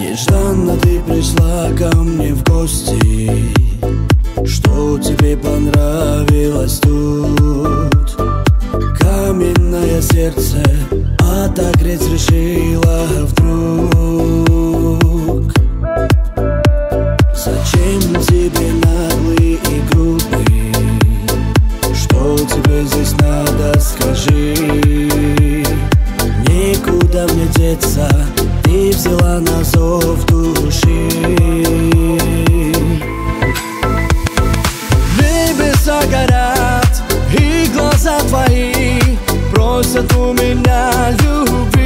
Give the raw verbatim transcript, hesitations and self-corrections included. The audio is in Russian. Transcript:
Нежданно ты пришла ко мне в гости. Что тебе понравилось тут? Каменное сердце отогреть решила вдруг. Зачем тебе наглый и грубый? Что тебе здесь надо, скажи? Некуда мне деться, ты взяла на зов души. Небеса горят, и глаза твои просят у меня любви.